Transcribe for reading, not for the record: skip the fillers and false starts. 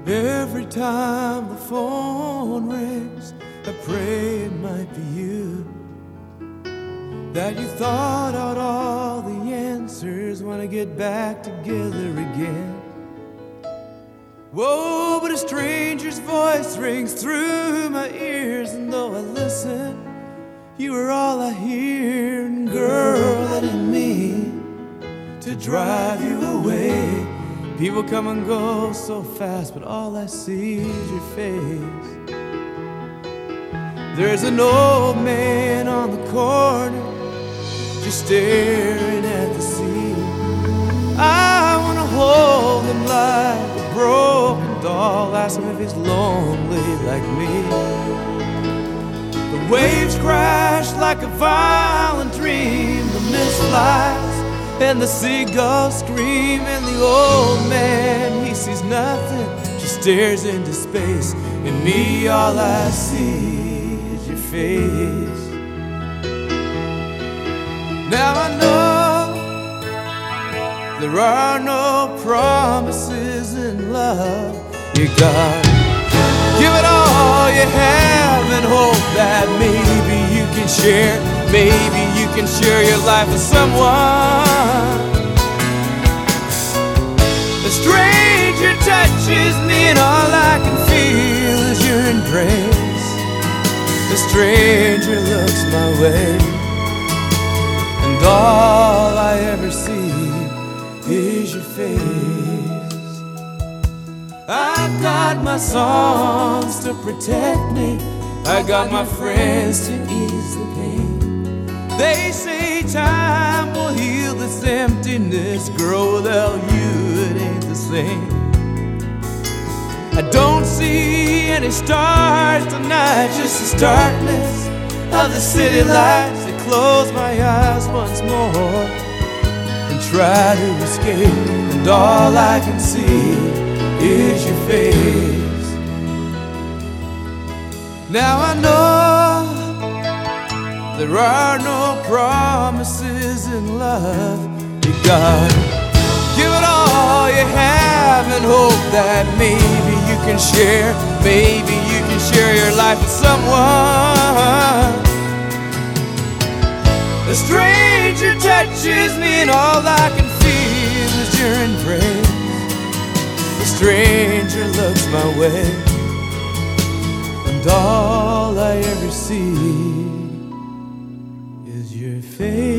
Every time the phone rings, I pray it might be you, that you thought out all the answers when I get back together again. Whoa, but a stranger's voice rings through my ears, and though I listen, you are all I hear. And girl, I didn't mean to drive you away. People come and go so fast, but all I see is your face. There's an old man on the corner, just staring at the sea. I wanna hold him like a broken doll, ask him if he's lonely like me. The waves crash like a violent dream, the mist flies and the seagulls scream, and the old man, he sees nothing, just stares into space. And me, all I see is your face. Now I know there are no promises in love. You gotta give it all you have and hope that maybe you can share. Maybe you can share your life with someone. A stranger touches me and all I can feel is your embrace. A stranger looks my way, and all I ever see is your face. I've got my songs to protect me, I got my friends to ease the pain. They say time will heal this emptiness. Girl, without you it ain't the same. I don't see any stars tonight, just the darkness of the city lights. I close my eyes once more and try to escape, and all I can see is your face. Now I know there are no promises in love. You gotta give it all you have and hope that maybe you can share. Maybe you can share your life with someone. A stranger touches me and all I can feel is your embrace. A stranger looks my way, and all I ever see is your face.